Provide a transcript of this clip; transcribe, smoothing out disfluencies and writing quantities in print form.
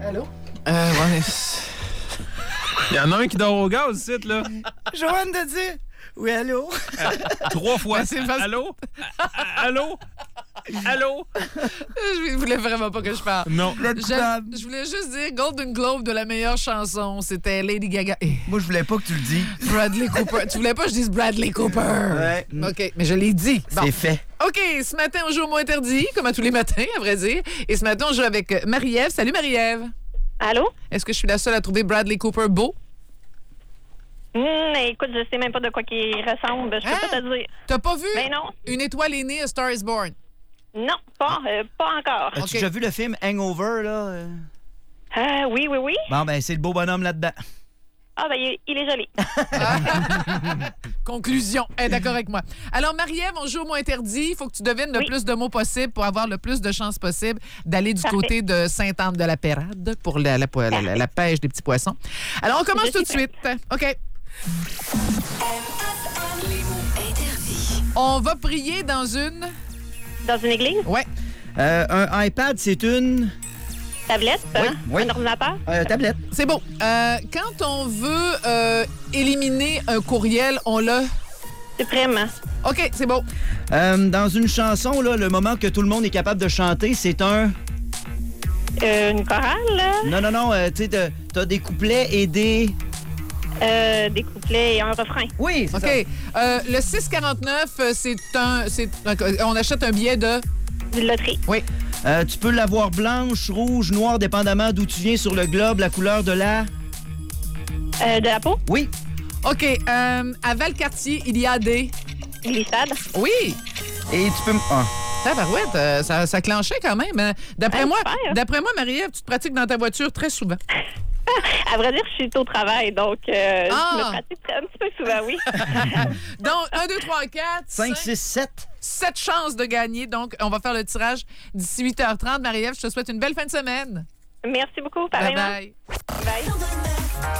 Allô? Ouais. Il y en a un qui dort au gaz, ici, là. Joanne de dire. Oui, allô? 3 fois. Ben, c'est parce- Allô? Allô? Allô? Je voulais vraiment pas que je parle. Non. Je voulais juste dire Golden Globe de la meilleure chanson. C'était Lady Gaga et Moi, je voulais pas que tu le dises. Bradley Cooper. Tu voulais pas que je dise Bradley Cooper? Ouais. OK, mais je l'ai dit. Bon. C'est fait. OK, ce matin, on joue au mot interdit, comme à tous les matins, à vrai dire. Et ce matin, on joue avec Marie-Ève. Salut, Marie-Ève. Allô? Est-ce que je suis la seule à trouver Bradley Cooper beau? Écoute, je sais même pas de quoi qu'il ressemble. Je peux pas te dire. T'as pas vu Ben non. Une étoile est née, A Star is Born? Non, pas encore. As-tu déjà vu le film Hangover, là? Oui. Bon, ben, c'est le beau bonhomme là-dedans. Ah, ben, il est joli. Conclusion. Elle est d'accord avec moi. Alors, Marie-Ève, on joue au mot interdit. Il faut que tu devines le plus de mots possible pour avoir le plus de chances possible d'aller du côté de Sainte-Anne-de-la-Pérade pour la pêche des petits poissons. Alors, on commence tout de suite. OK. Les mots interdits. On va prier dans une... Dans une église? Ouais. Un iPad, c'est une... Tablette? Oui. Un ordinateur? Tablette. C'est bon. Quand on veut éliminer un courriel, on le... Suprême. OK, c'est bon. Dans une chanson, là, le moment que tout le monde est capable de chanter, c'est un... Une chorale? Non, tu sais, t'as des couplets et des... Des couplets et un refrain. Oui, c'est OK. ça. Le 6,49, on achète un billet de... Du loterie. Oui. Tu peux l'avoir blanche, rouge, noire, dépendamment d'où tu viens sur le globe, la couleur de la... De la peau? Oui. OK. À Valcartier, il y a des... Glissade. Oui. Et tu peux... Ah. Tabarouette, ça clenchait quand même. Hein. D'après moi, super. Marie-Ève, tu te pratiques dans ta voiture très souvent. À vrai dire, je suis au travail, donc je me pratique un petit peu souvent, oui. Donc, 1, 2, 3, 4, 5, 6, 7. 7 chances de gagner. Donc, on va faire le tirage d'ici 8h30. Marie-Ève, je te souhaite une belle fin de semaine. Merci beaucoup, pareillement. Bye-bye. Bye.